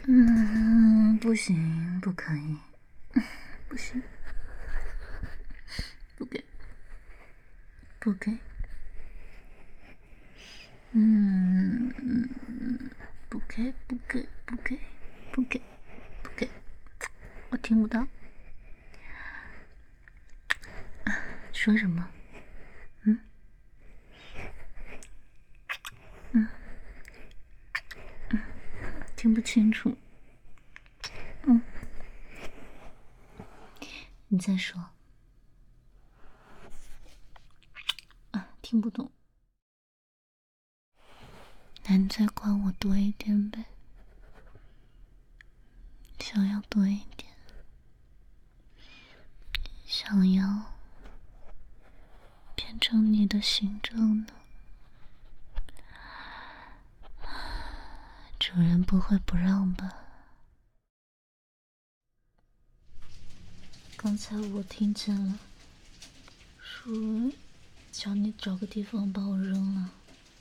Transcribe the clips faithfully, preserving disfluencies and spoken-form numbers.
嗯，不行，不可以，不行，不给，不给。嗯，不给，不给，不给，不给，不给，我听不到。说什么？嗯，嗯，嗯，听不清楚。嗯，你再说。啊，听不懂。那你再管我多一点呗，想要多一点，想要变成你的形状呢？主人不会不让吧？刚才我听见了，说叫你找个地方把我扔了。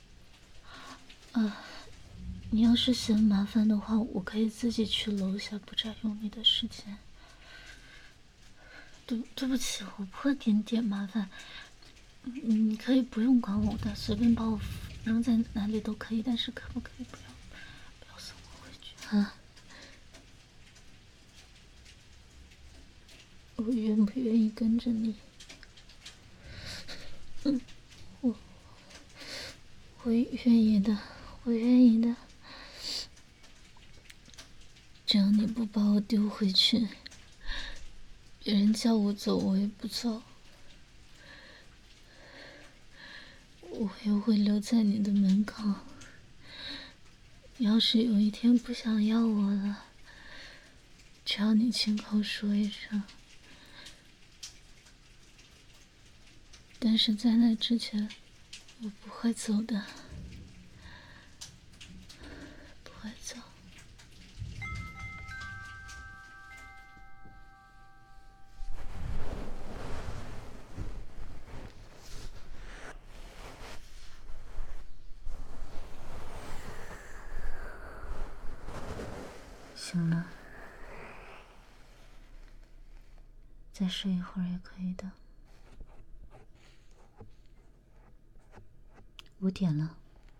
啊，你要是嫌麻烦的话，我可以自己去楼下，不占用你的时间。对，对不起，我不会给你点麻烦。你你可以不用管我的，随便把我扔在哪里都可以，但是可不可以不要不要送我回去啊？我愿不愿意跟着你？嗯，我我愿意的，我愿意的。只要你不把我丢回去，别人叫我走我也不走，我也会留在你的门口。要是有一天不想要我了，只要你亲口说一声。但是在那之前，我不会走的，不会走。行了，再睡一会儿也可以的。五点了，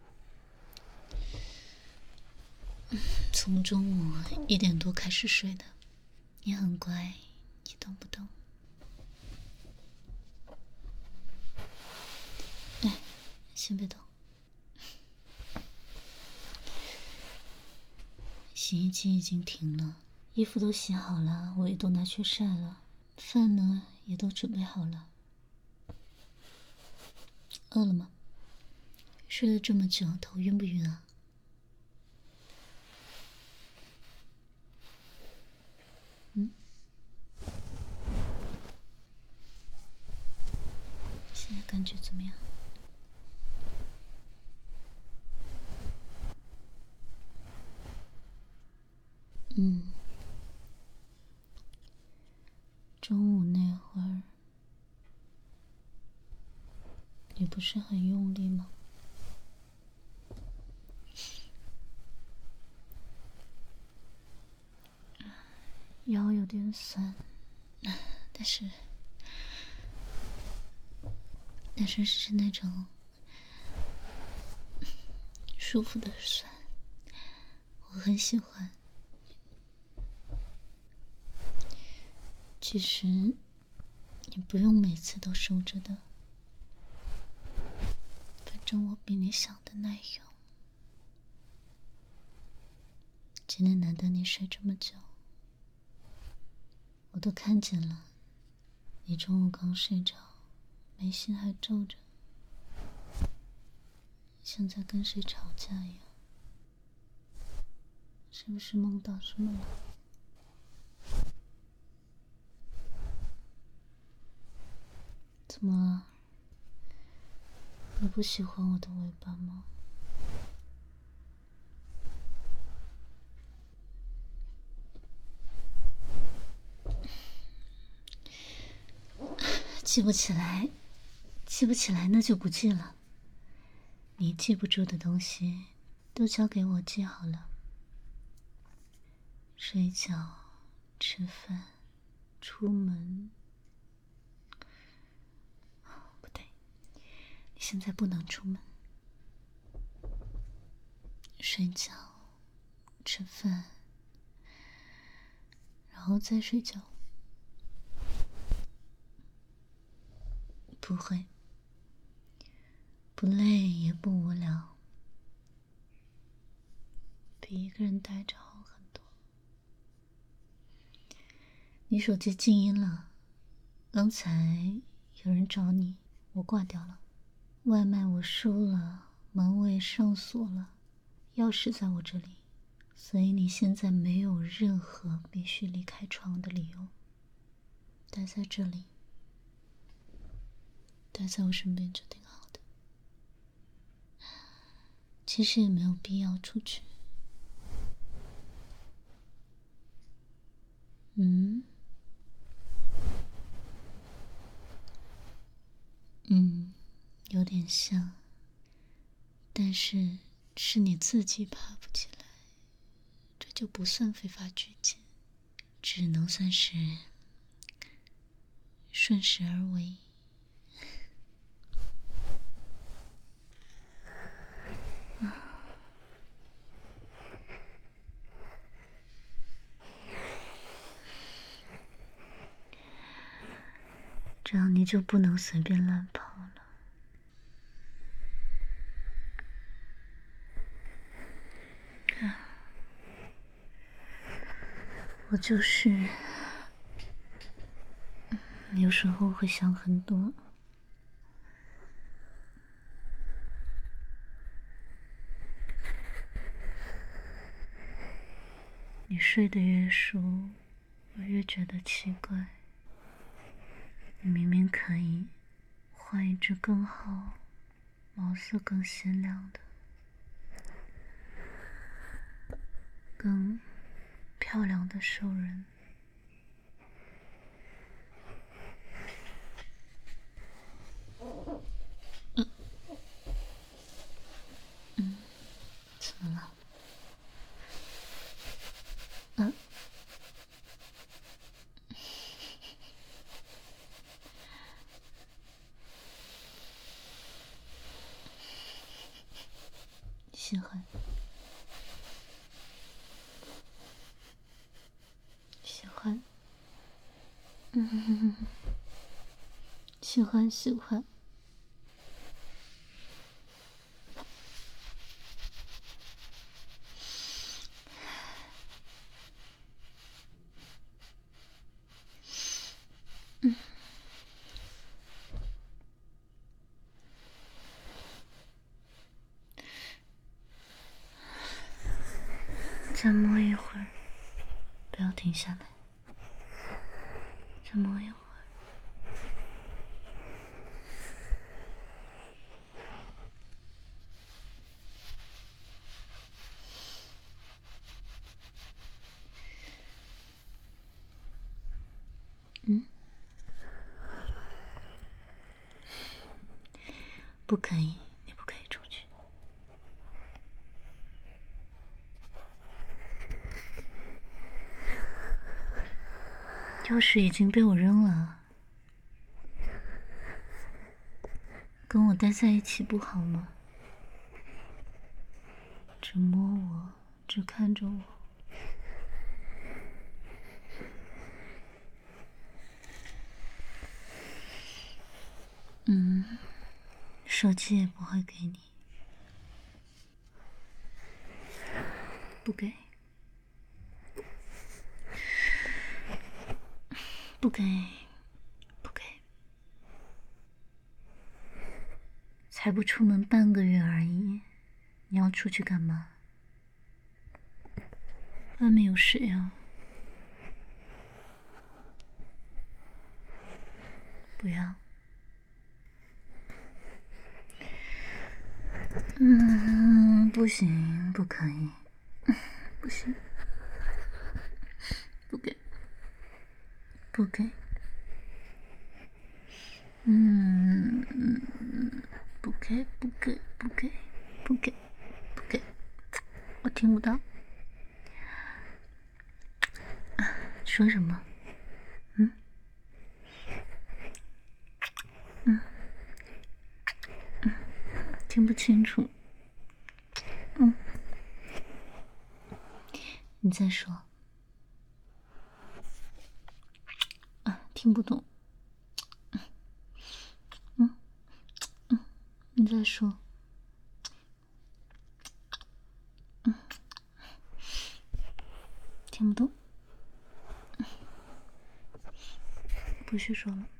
从中午一点多开始睡的，你很乖，一动不动。哎，先别动。洗衣机已经停了，衣服都洗好了，我也都拿去晒了，饭呢也都准备好了。饿了吗？睡了这么久，头晕不晕啊？嗯？现在感觉怎么样？嗯。中午那会儿，你不是很用力吗？腰有点酸，但是，但是是那种舒服的酸，我很喜欢。其实，你不用每次都收着的，反正我比你想的耐用。今天难得你睡这么久，我都看见了，你中午刚睡着，眉心还皱着，像在跟谁吵架一样。是不是梦到什么了？怎么了？你不喜欢我的尾巴吗？记不起来，记不起来那就不记了。你记不住的东西都交给我记好了。 睡觉、吃饭、出门。不对，你现在不能出门。睡觉、吃饭，然后再睡觉。不会，不累也不无聊，比一个人待着好很多。你手机静音了，刚才有人找你，我挂掉了。外卖我收了，门我也上锁了，钥匙在我这里，所以你现在没有任何必须离开床的理由。待在这里，待在我身边就挺好的。其实也没有必要出去。嗯？嗯，有点像，但是是你自己爬不起来，这就不算非法拘禁，只能算是顺势而为。这样你就不能随便乱跑了。我就是有时候会想很多。你睡得越熟，我越觉得奇怪。你明明可以换一只更好、毛色更鲜亮的、更漂亮的兽人。嗯嗯，怎么了？嗯。喜欢，喜欢，嗯，喜欢喜欢。嗯，再摸一会儿，不要停下来。再摸一会儿。嗯，不可以，你不可以出去。钥匙已经被我扔了，跟我待在一起不好吗？只摸我，只看着我。嗯，手机也不会给你，不给，不给，不给，才不出门半个月而已，你要出去干嘛？外面有谁啊？不要。嗯，不行，不可以，不行，不给，不给，嗯，不给，不给，不给，不给，不给，我听不到。 说什么？嗯？嗯？嗯？听不清楚。嗯？你再说。啊，听不懂。嗯？嗯？你再说。嗯？听不懂。不许说了。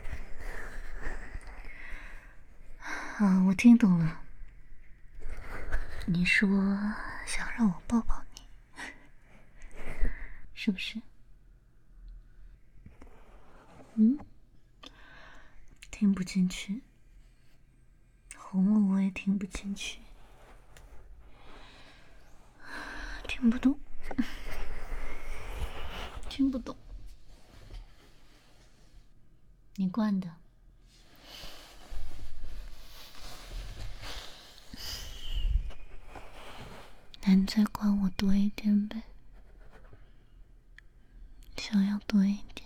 啊，我听懂了。你说想让我抱抱你，是不是？嗯？听不进去。哄我我也听不进去。听不懂。听不懂。你惯的。那你再管我多一点呗，想要多一点，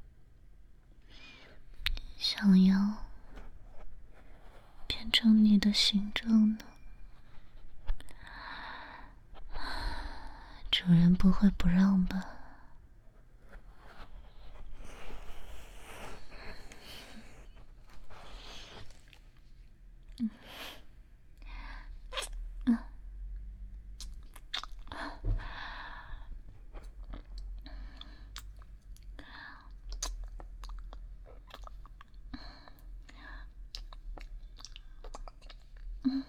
想要变成你的形状呢？主人不会不让吧？嗯。嗯。嗯。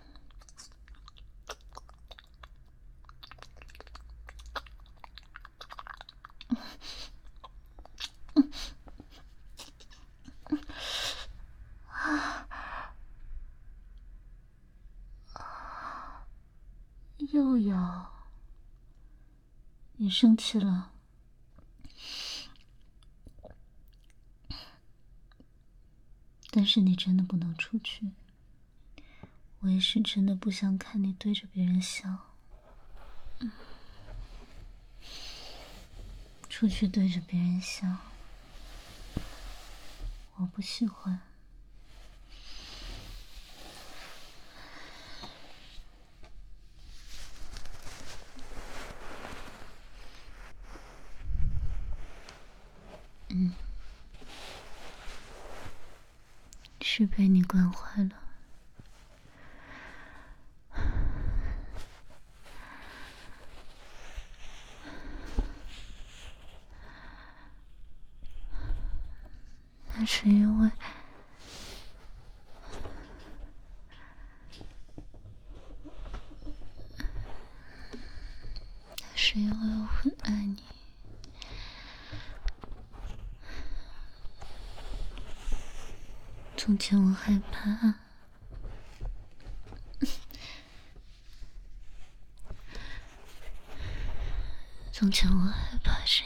又要？你生气了？但是你真的不能出去，我也是真的不想看你对着别人笑。嗯。出去对着别人笑，我不喜欢。嗯。是被你惯坏了。那是因为那是因为我很爱你。从前我害怕，从前我害怕是因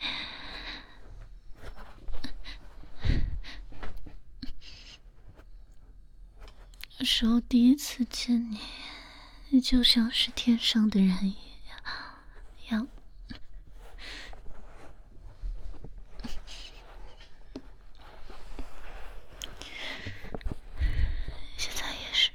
为那时候第一次见你，你就像是天上的人一样。现在也是。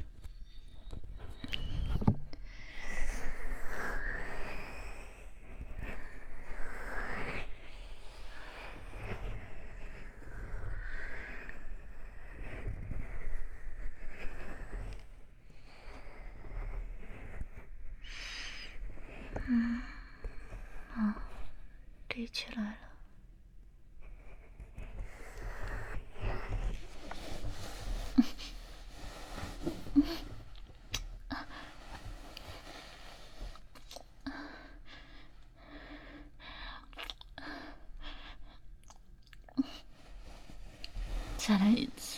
嗯。啊，立起来了。再来一次。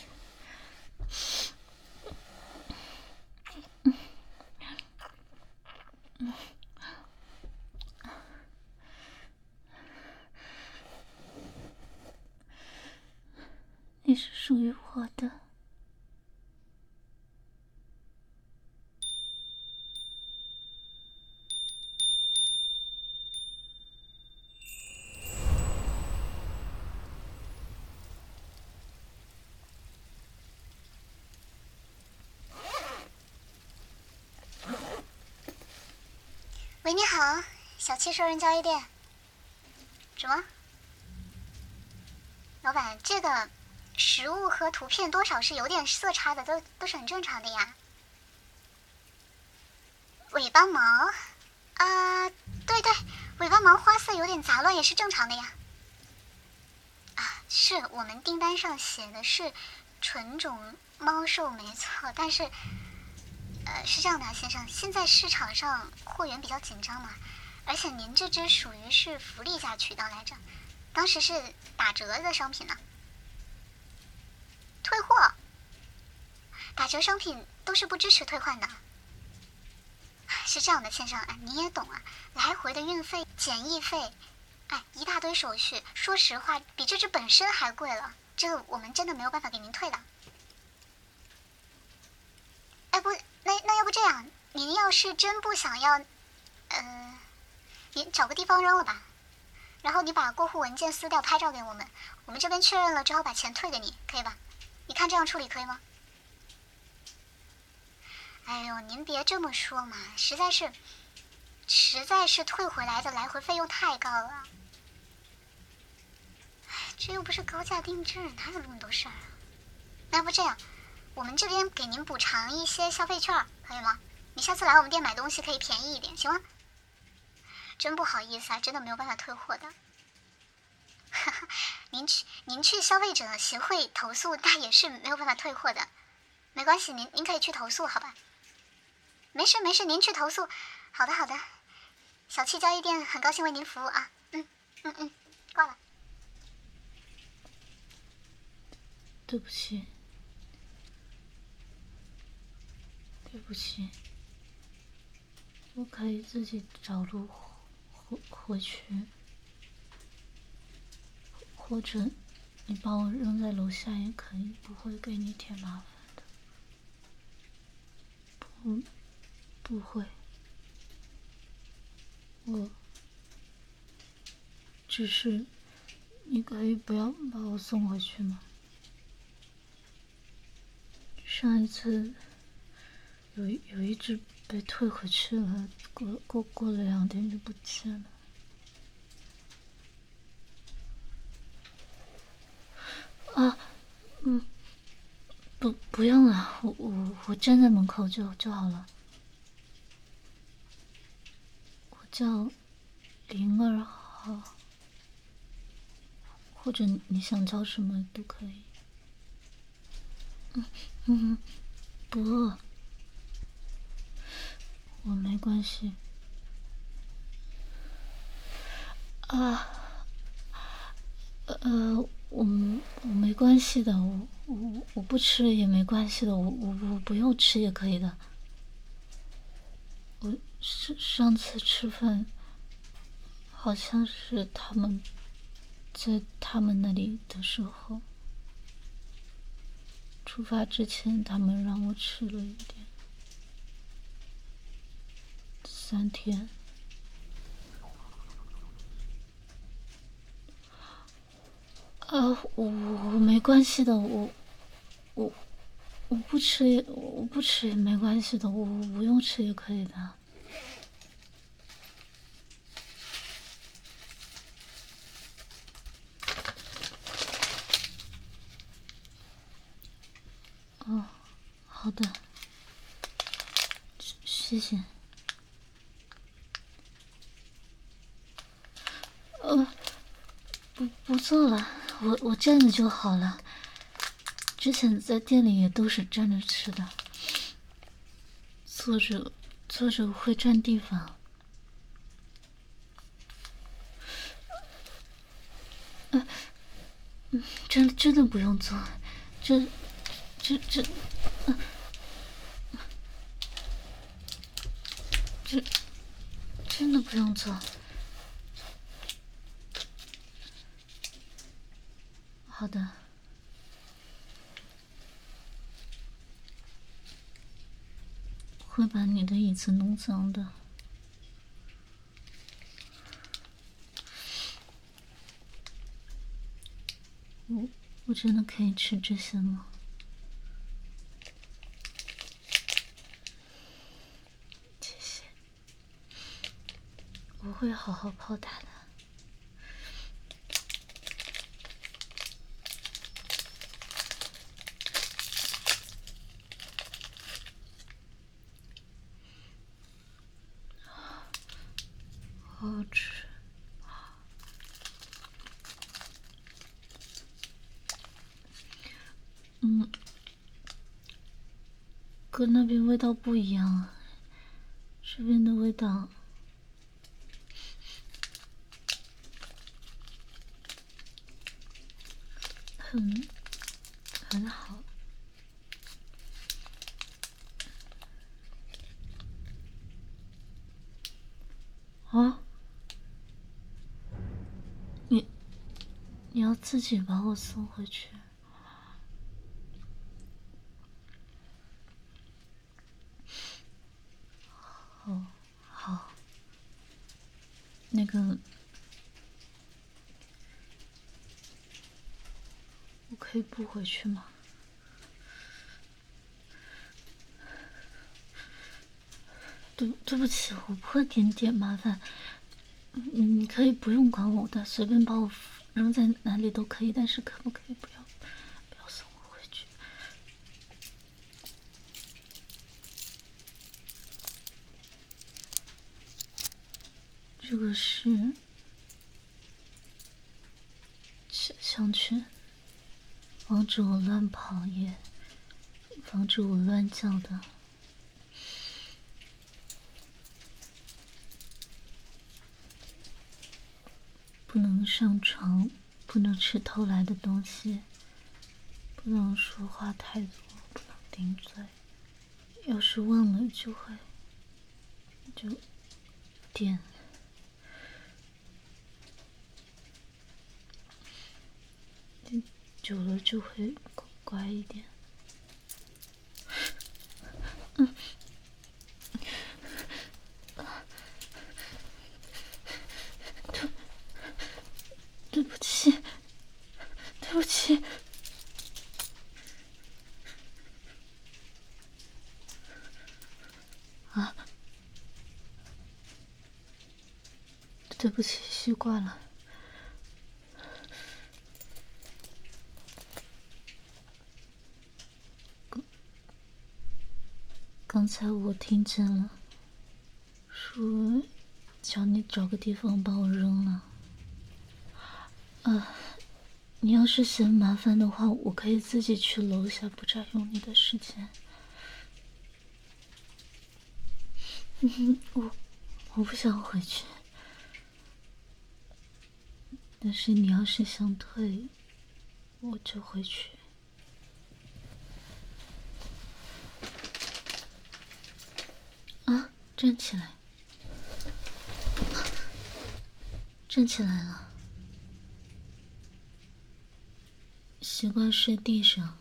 你是属于我的。 喂，你好，小七兽人交易店。什么？老板，这个实物和图片多少是有点色差的，都都是很正常的呀。尾巴毛，啊，对对，尾巴毛花色有点杂乱也是正常的呀。啊，是我们订单上写的是纯种猫兽没错，但是，呃，是这样的啊，先生，现在市场上货源比较紧张嘛，而且您这只属于是福利价渠道来着，当时是打折的商品呢。退货，打折商品都是不支持退换的。是这样的，先生，哎，你也懂啊，来回的运费、检疫费，哎，一大堆手续，说实话，比这只本身还贵了，这个我们真的没有办法给您退的。哎，不，那那要不这样，您要是真不想要，呃，您找个地方扔了吧，然后你把过户文件撕掉，拍照给我们，我们这边确认了之后把钱退给你，可以吧？你看这样处理可以吗？哎呦，您别这么说嘛，实在是，实在是退回来的来回费用太高了。哎，这又不是高价定制，哪有那么多事儿啊？那要不这样，我们这边给您补偿一些消费券，可以吗？你下次来我们店买东西可以便宜一点，行吗？真不好意思啊，真的没有办法退货的。哈哈，您去您去消费者协会投诉，那也是没有办法退货的。没关系，您您可以去投诉，好吧？没事没事，您去投诉。好的好的，小七交易店很高兴为您服务啊。嗯嗯嗯，挂了。 对不起，对不起，我可以自己找路回回去，或者你把我扔在楼下也可以，不会给你添麻烦的。不，不会。我只是，你可以不要把我送回去吗？上一次有有一只被退回去了，过过过了两天就不见了。啊，嗯，不不用了，我我我站在门口就就好了。我叫零二号，或者你想叫什么都可以。嗯嗯，不饿，我没关系。啊，呃，我我没关系的，我我我不吃也没关系的，我我我不用吃也可以的。我上上次吃饭，好像是他们在他们那里的时候，出发之前他们让我吃了一点，三天。啊，我我没关系的，我我我不吃也我不吃也没关系的，我我不用吃也可以的。哦，好的，谢谢。呃，不不做了，我我站着就好了。之前在店里也都是站着吃的，坐着坐着会占地方。嗯嗯，真真的不用做，这这这，嗯，这真的不用做。好的。会把你的椅子弄脏的。我我真的可以吃这些吗？谢谢。 我会好好泡打的。好好吃。嗯，跟那边味道不一样，这边的味道很很好。啊？你你要自己把我送回去？哦，好。那个，我可以不回去吗？对对不起，我破点点麻烦。你你可以不用管我的，随便把我扔在哪里都可以，但是可不可以不要不要送我回去？这个是小项圈，防止我乱跑，也防止我乱叫的。不能上床，不能吃偷来的东西，不能说话太多，不能顶嘴。要是忘了就会就点。久了就会乖一点。嗯。对，对不起，对不起。啊，对不起，习惯了。刚才我听见了，说叫你找个地方把我扔了。啊，你要是嫌麻烦的话，我可以自己去楼下，不占用你的时间。嗯，我我不想回去，但是你要是想退，我就回去。啊，站起来，站起来了。习惯睡地上。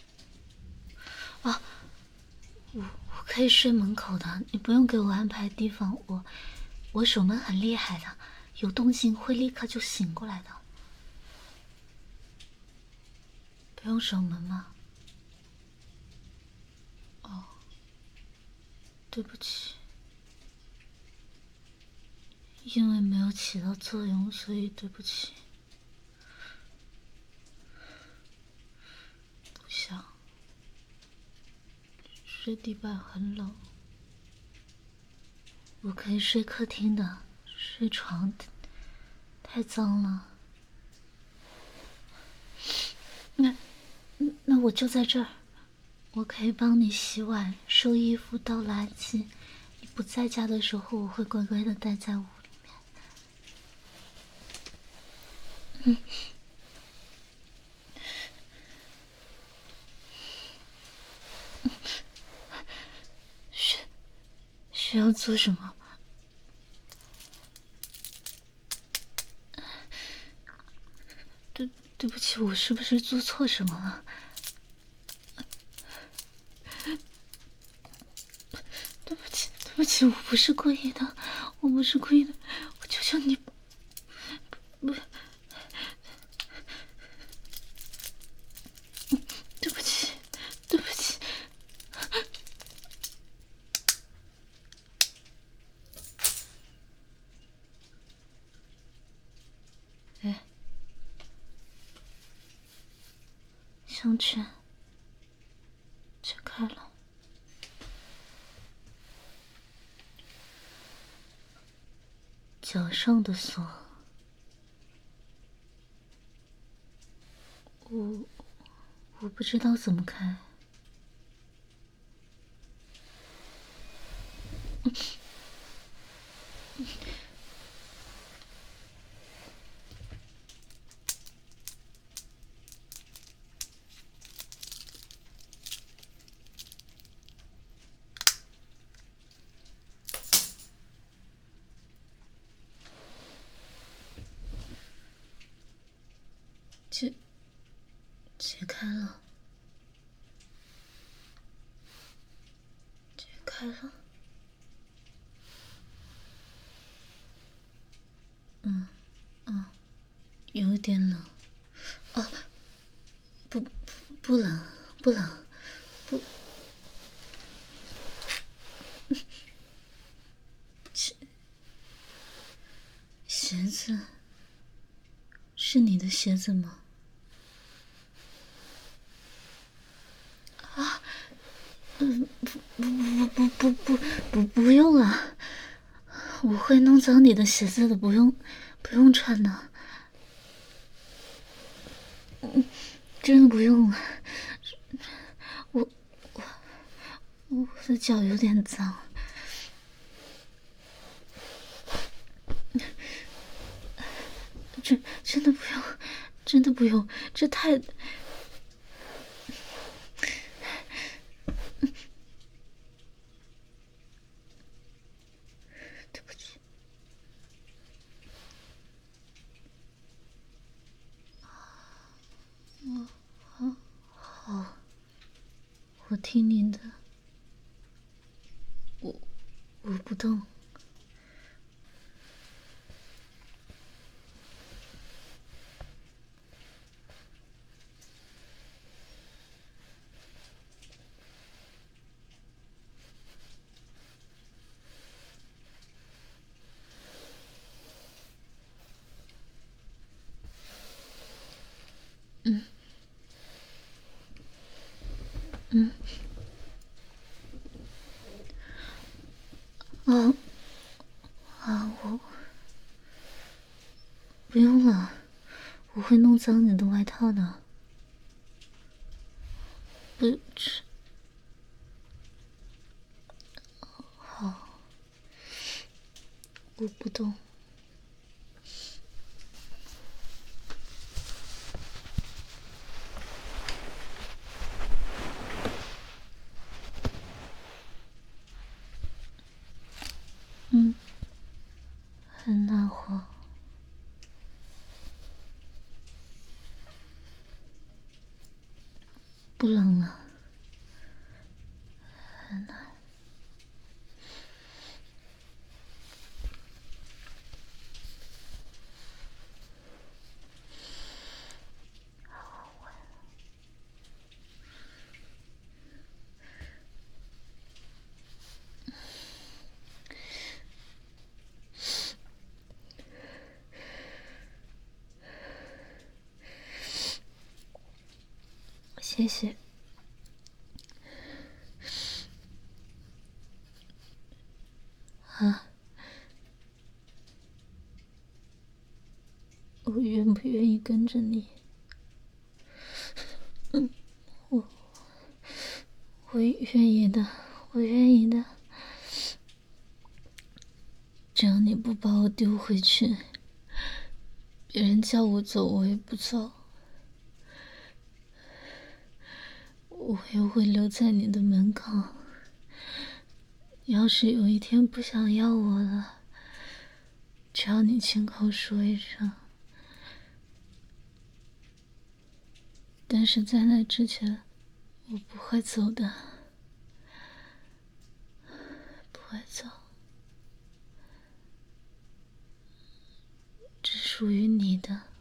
啊，我我可以睡门口的，你不用给我安排地方，我我守门很厉害的，有动静会立刻就醒过来的。不用守门吗？哦，对不起，因为没有起到作用，所以对不起。不想，睡地板很冷。我可以睡客厅的，睡床太脏了。那那我就在这儿，我可以帮你洗碗、收衣服、倒垃圾。你不在家的时候，我会乖乖的待在屋里面。嗯。需需要做什么？对对不起，我是不是做错什么了？对不起，对不起，我不是故意的，我不是故意的，我求求你，不，对不起，对不起。 项圈解开了，脚上的锁，我我不知道怎么开。解解开了，解开了。嗯嗯，有一点冷。哦，不不不冷不冷不。鞋鞋子是你的鞋子吗？啊，嗯，不不不不不不不用了，我会弄脏你的鞋子的，不用不用穿的。嗯，真的不用了。我我我的脚有点脏。真真的不用，真的不用，这太……对不起。嗯，好，好，我听你的，我我不动。嗯嗯，啊啊，我不用了，我会弄脏你的外套的。不是，好，我不动。嗯，很暖和。不冷了，很暖。好闻。谢谢。啊，我愿不愿意跟着你？嗯，我我愿意的，我愿意的。只要你不把我丢回去，别人叫我走我也不走，我也会留在你的门口。要是有一天不想要我了，只要你亲口说一声。但是在那之前，我不会走的，不会走。只属于你的，